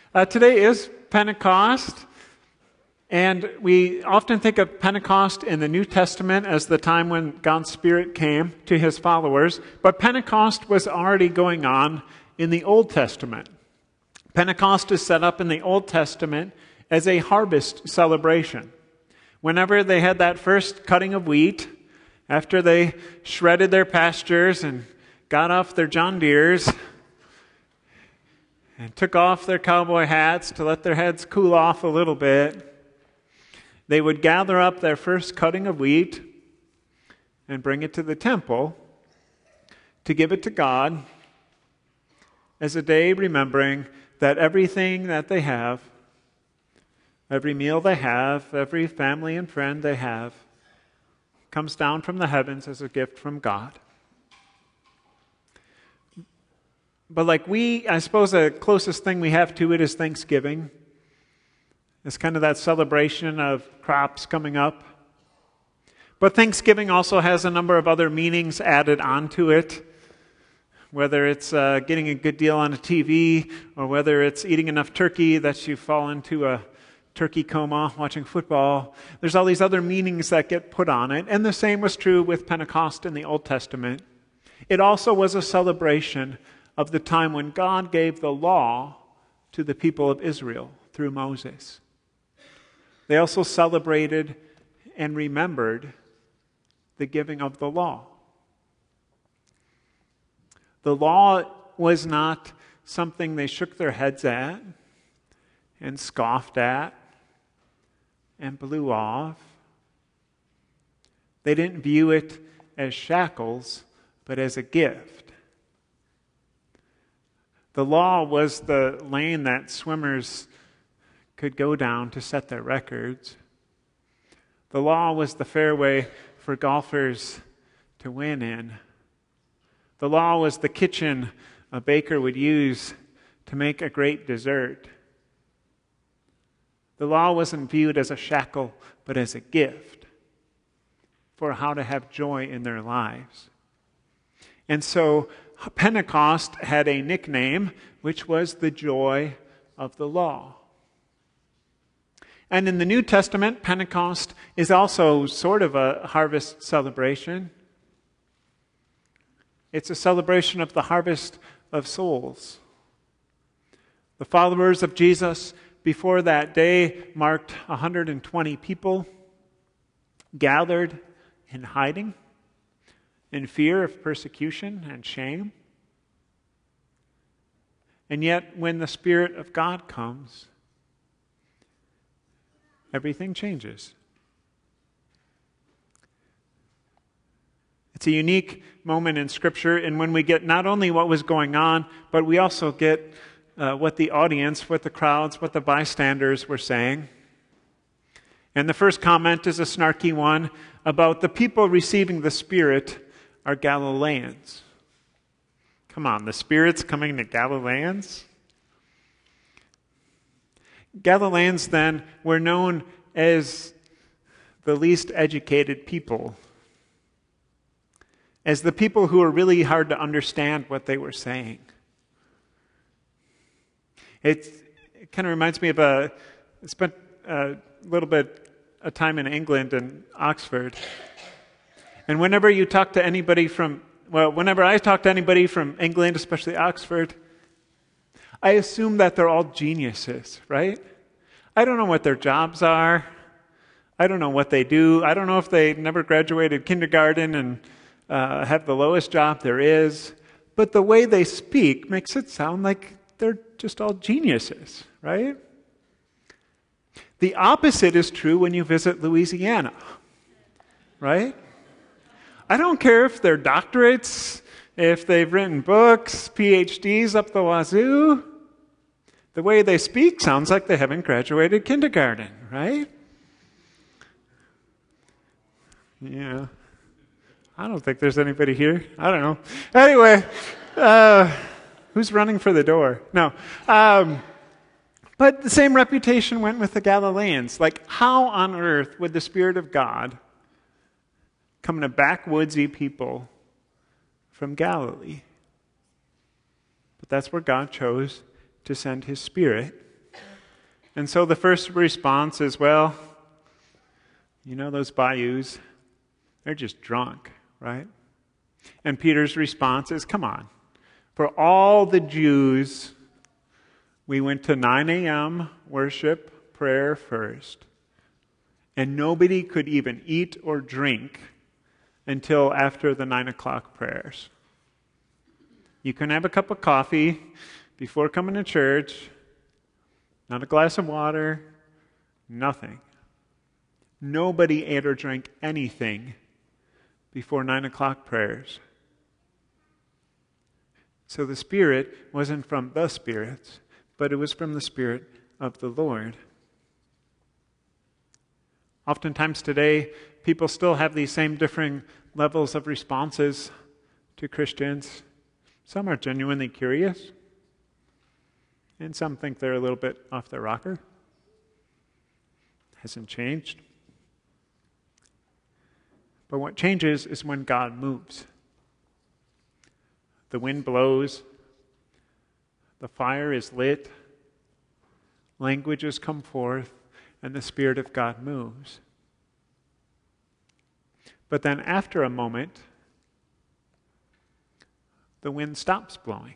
Today is Pentecost, and we often think of Pentecost in the New Testament as the time when God's Spirit came to his followers, but Pentecost was already going on in the Old Testament. Pentecost is set up in the Old Testament as a harvest celebration. Whenever they had that first cutting of wheat, after they shredded their pastures and got off their John Deeres and took off their cowboy hats to let their heads cool off a little bit, they would gather up their first cutting of wheat and bring it to the temple to give it to God as a day remembering that everything that they have, every meal they have, every family and friend they have, comes down from the heavens as a gift from God. But I suppose the closest thing we have to it is Thanksgiving. It's kind of that celebration of crops coming up. But Thanksgiving also has a number of other meanings added onto it, whether it's getting a good deal on a TV, or whether it's eating enough turkey that you fall into a turkey coma watching football. There's all these other meanings that get put on it. And the same was true with Pentecost in the Old Testament. It also was a celebration of the time when God gave the law to the people of Israel through Moses. They also celebrated and remembered the giving of the law. The law was not something they shook their heads at and scoffed at and blew off. They didn't view it as shackles, but as a gift. The law was the lane that swimmers could go down to set their records. The law was the fairway for golfers to win in. The law was the kitchen a baker would use to make a great dessert. The law wasn't viewed as a shackle, but as a gift for how to have joy in their lives. And so Pentecost had a nickname, which was the joy of the law. And in the New Testament, Pentecost is also sort of a harvest celebration. It's a celebration of the harvest of souls. The followers of Jesus before that day marked 120 people gathered in hiding, in fear of persecution and shame. And yet, when the Spirit of God comes, everything changes. It's a unique moment in Scripture, and when we get not only what was going on, but we also get what the audience, what the crowds, what the bystanders were saying. And the first comment is a snarky one about the people receiving the Spirit are Galileans. Come on, the Spirit's coming to Galileans? Galileans then were known as the least educated people, as the people who were really hard to understand what they were saying. It kind of reminds me of I spent a little bit of time in England and Oxford. And whenever I talk to anybody from England, especially Oxford, I assume that they're all geniuses, right? I don't know what their jobs are. I don't know what they do. I don't know if they never graduated kindergarten and have the lowest job there is. But the way they speak makes it sound like they're just all geniuses, right? The opposite is true when you visit Louisiana, right? I don't care if they're doctorates, if they've written books, PhDs up the wazoo. The way they speak sounds like they haven't graduated kindergarten, right? Yeah. I don't think there's anybody here. I don't know. Anyway, who's running for the door? No. But the same reputation went with the Galileans. Like, how on earth would the Spirit of God come to backwoodsy people from Galilee? But that's where God chose to send his Spirit. And so the first response is, well, you know those bayous, they're just drunk, right? And Peter's response is, come on. For all the Jews, we went to 9 a.m. worship, prayer first. And nobody could even eat or drink until after the 9 o'clock prayers. You can have a cup of coffee before coming to church, not a glass of water, nothing. Nobody ate or drank anything before 9 o'clock prayers. So the Spirit wasn't from the spirits, but it was from the Spirit of the Lord. Oftentimes today, people still have these same differing levels of responses to Christians. Some are genuinely curious, and some think they're a little bit off their rocker. Hasn't changed. But what changes is when God moves. The wind blows, the fire is lit, languages come forth, and the Spirit of God moves. But then after a moment, the wind stops blowing.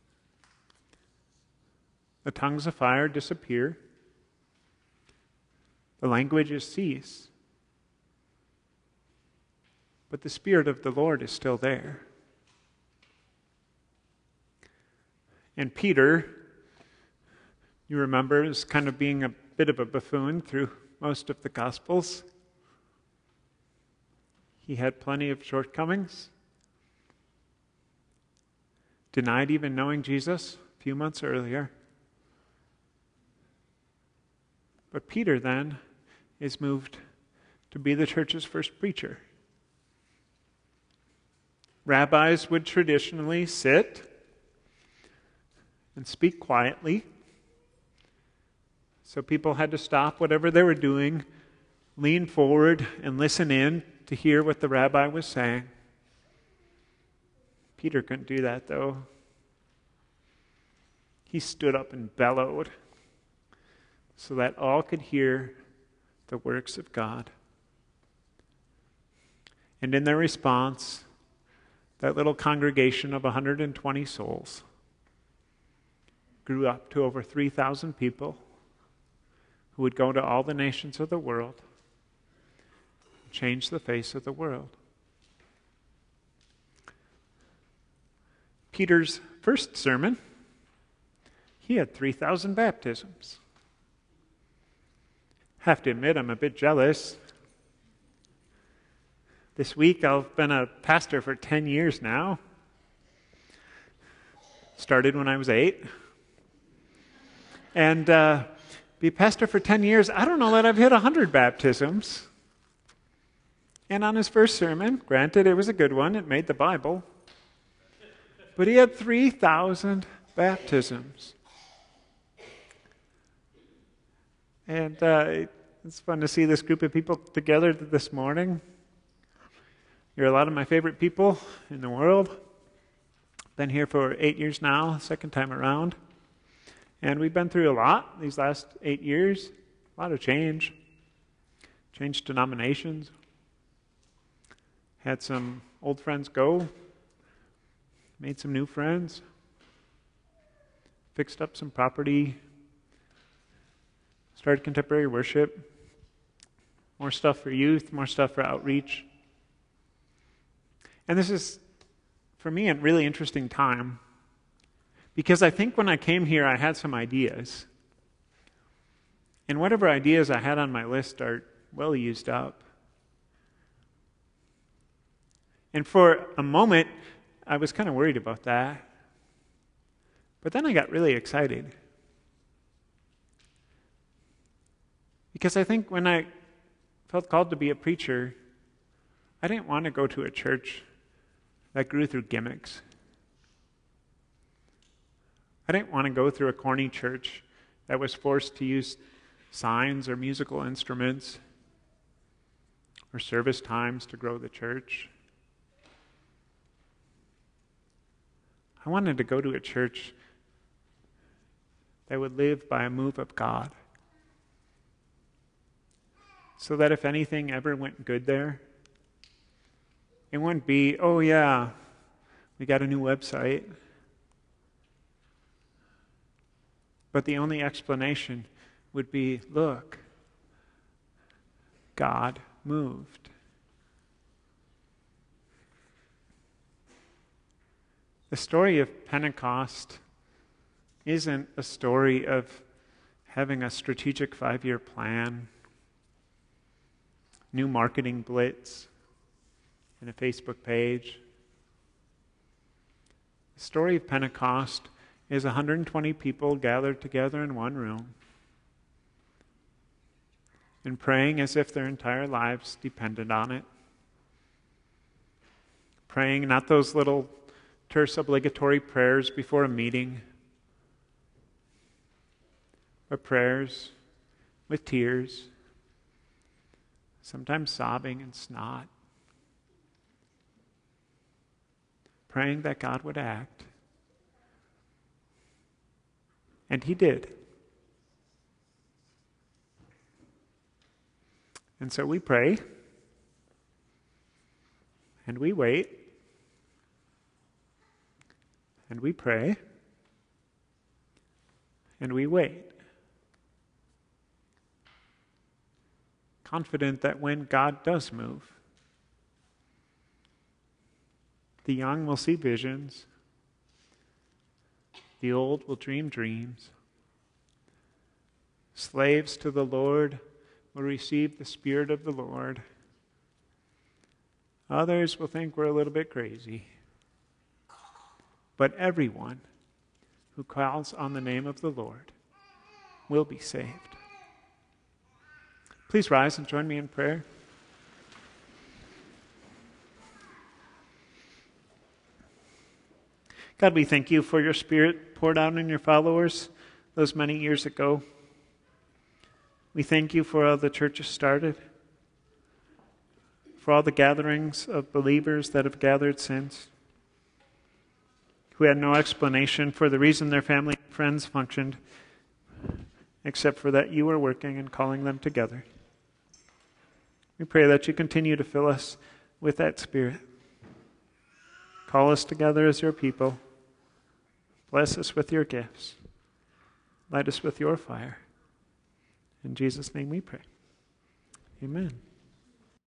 The tongues of fire disappear. The languages cease. But the Spirit of the Lord is still there. And Peter, you remember, is kind of being a bit of a buffoon through most of the Gospels. He had plenty of shortcomings. Denied even knowing Jesus a few months earlier. But Peter then is moved to be the church's first preacher. Rabbis would traditionally sit and speak quietly. So people had to stop whatever they were doing, lean forward and listen in to hear what the rabbi was saying. Peter couldn't do that, though. He stood up and bellowed so that all could hear the works of God. And in their response, that little congregation of 120 souls grew up to over 3,000 people who would go to all the nations of the world and change the face of the world. Peter's first sermon, he had 3,000 baptisms. Have to admit, I'm a bit jealous. This week, I've been a pastor for 10 years now. Started when I was 8. And be a pastor for 10 years, I don't know that I've hit 100 baptisms. And on his first sermon, granted it was a good one, it made the Bible, but he had 3,000 baptisms. And it's fun to see this group of people together this morning. You're a lot of my favorite people in the world. Been here for 8 years now, second time around. And we've been through a lot these last 8 years. A lot of change. Changed denominations. Had some old friends go. Made some new friends. Fixed up some property. Started contemporary worship. More stuff for youth, more stuff for outreach. And this is, for me, a really interesting time. Because I think when I came here, I had some ideas. And whatever ideas I had on my list are well used up. And for a moment, I was kind of worried about that. But then I got really excited. Because I think when I felt called to be a preacher, I didn't want to go to a church that grew through gimmicks. I didn't want to go through a corny church that was forced to use signs or musical instruments or service times to grow the church. I wanted to go to a church that would live by a move of God so that if anything ever went good there, it wouldn't be, oh yeah, we got a new website. But the only explanation would be, look, God moved. The story of Pentecost isn't a story of having a strategic 5-year plan, new marketing blitz, and a Facebook page. The story of Pentecost is 120 people gathered together in one room and praying as if their entire lives depended on it. Praying not those little terse obligatory prayers before a meeting, but prayers with tears, sometimes sobbing and snot, praying that God would act. And He did. And so we pray, and we wait, and we pray, and we wait, confident that when God does move, the young will see visions, the old will dream dreams, slaves to the Lord will receive the Spirit of the Lord, others will think we're a little bit crazy, but everyone who calls on the name of the Lord will be saved. Please rise and join me in prayer. God, we thank you for your Spirit poured out on your followers those many years ago. We thank you for all the churches started, for all the gatherings of believers that have gathered since, who had no explanation for the reason their family and friends functioned, except for that you were working and calling them together. We pray that you continue to fill us with that Spirit. Call us together as your people. Bless us with your gifts. Light us with your fire. In Jesus' name we pray. Amen.